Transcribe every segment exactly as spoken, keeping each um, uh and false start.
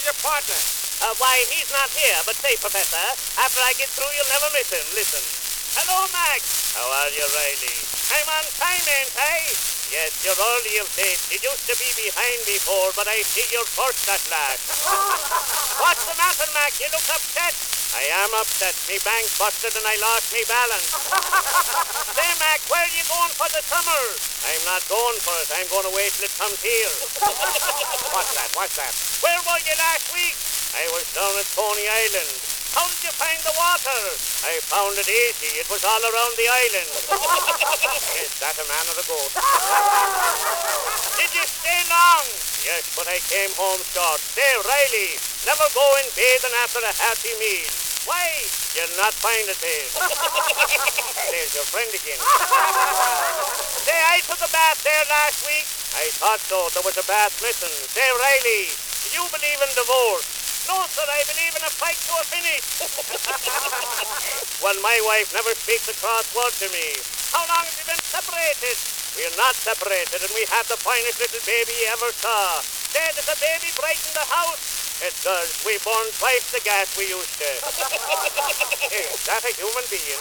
your partner? Uh, why, he's not here, but say, Professor, after I get through, you'll never miss him. Listen. Hello, Max. How are you, Riley? I'm on time, ain't I? Yes, you're early of late. You used to be behind before, but I see you're first at last. What's the matter, Mac? You look upset. I am upset. Me bank busted and I lost me balance. Say, Mac, where are you going for the summer? I'm not going for it. I'm going to wait till it comes here. What's that? What's that? Where were you last week? I was down at Coney Island. How did you find the water? I found it easy. It was all around the island. Is that a man or a goat? Did you stay long? Yes, but I came home short. Say, Riley, never go in bathing after a hearty meal. Why? You'll not find it there. There's your friend again. Say, I took a bath there last week. I thought so. There was a bath missing. Say, Riley, do you believe in divorce? No, sir, I believe in a fight to a finish. Well, my wife never speaks a cross word to me. How long have you been separated? We're not separated, and we have the finest little baby you ever saw. Say, does a baby brighten the house? It does. We burn twice the gas we used to. Is that a human being?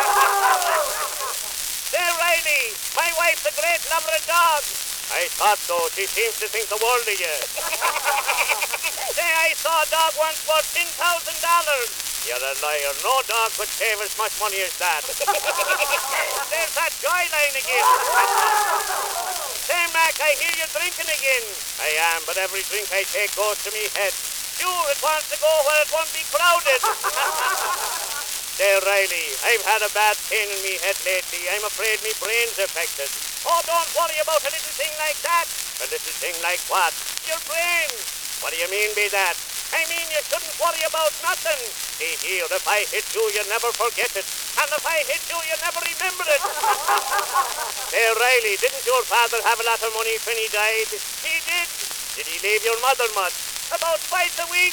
Say, Riley, my wife's a great lover of dogs. I thought so. She seems to think the world of you. Say, I saw a dog once worth ten thousand dollars. You're a liar. No dog could save as much money as that. There's that joy line again. Say, Mac, I hear you drinking again. I am, but every drink I take goes to me head. Sure, it wants to go where it won't be crowded. Say, Riley, I've had a bad pain in me head lately. I'm afraid me brain's affected. Oh, don't worry about a little thing like that. A little thing like what? Your brain. What do you mean by that? I mean you shouldn't worry about nothing. See here, if I hit you, you never forget it. And if I hit you, you never remember it. Say, Riley, didn't your father have a lot of money when he died? He did. Did he leave your mother much? About twice a week.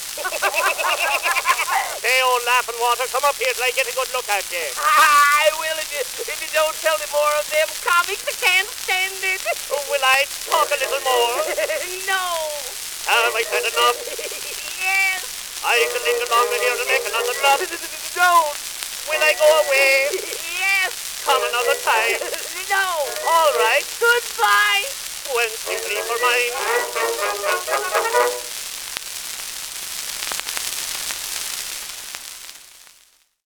Say, old laughing water, come up here till I get a good look at you. I will if you, if you don't tell me more of them comics. I can't stand it. Oh, will I talk a little more? No. Have I said enough? Yes. I can linger longer here to make another love. Don't. Will I go away? Yes. Come another time? No. All right. Goodbye. When simply for mine.